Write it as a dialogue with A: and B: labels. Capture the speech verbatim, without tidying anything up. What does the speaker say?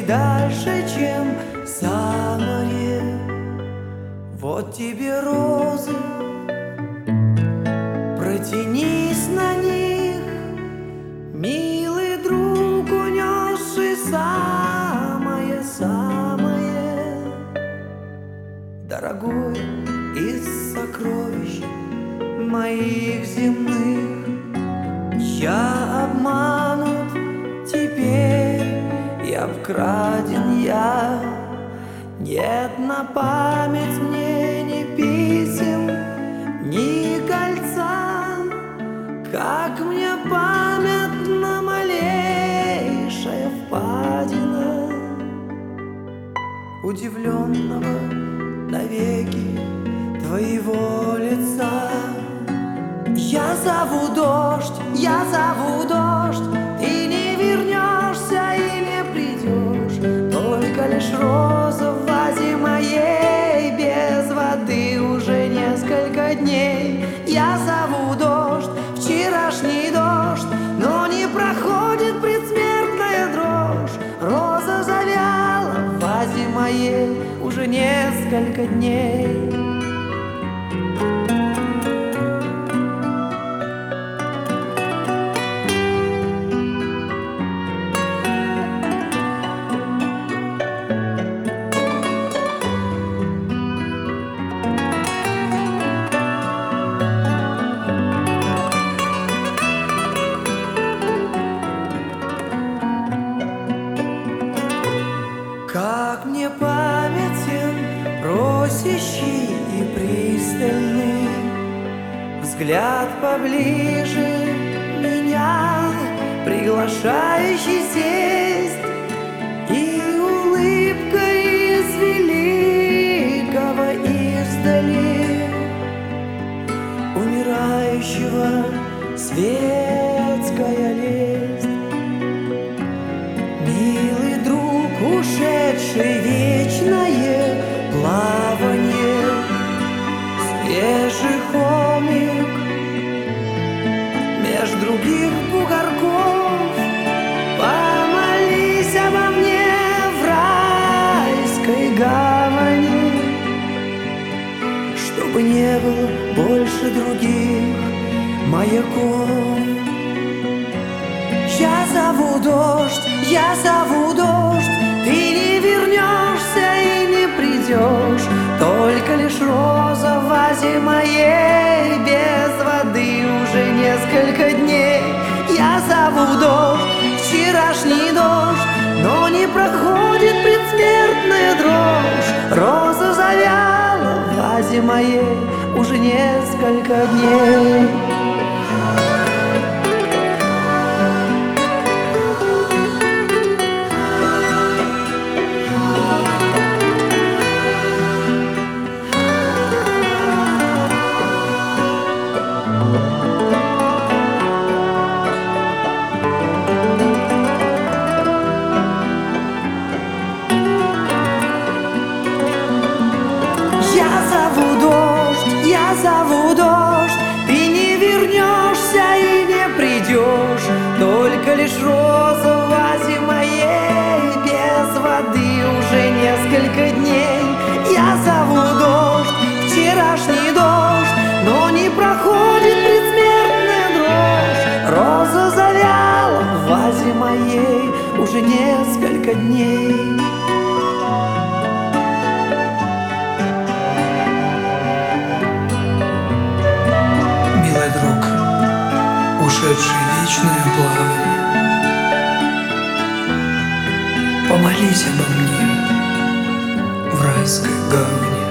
A: дальше, чем за море. Вот тебе розы, протянись на них, милый друг, унесший самое-самое дорогое из сокровищ моих земных. Я обманут теперь, я вкраден, я. Нет на память мне ни писем, ни кольца, как мне памятна малейшая впадина удивленного навеки твоего лица. Я зову дождь, я зову дождь, ты не вернешься и не придешь, только лишь роза в вазе моей, без воды уже несколько дней. Я зову дождь, вчерашний дождь, но не проходит предсмертная дрожь. Роза завяла в вазе моей уже несколько дней. Как мне памятен просящий и пристальный взгляд поближе меня, приглашающий сесть, и улыбка из великого издали умирающего светская лесть. Милый друг, ушедший вечное плавание, свежий холмик меж других бугорков, помолись обо мне в райской гавани, чтобы не было больше других маяков. Я зову дождь, я зову дождь, ты не вернешься и не придешь, только лишь роза в вазе моей, без воды уже несколько дней. Я зову дождь, вчерашний дождь, но не проходит предсмертная дрожь. Роза завяла в вазе моей уже несколько дней. Я зову дождь, ты не вернешься и не придешь, только лишь роза в вазе моей, без воды уже несколько дней. Я зову дождь, вчерашний дождь, но не проходит предсмертная дрожь. Роза завяла в вазе моей уже несколько дней.
B: Ушедший вечное плавание, помолись обо мне в райской гавани.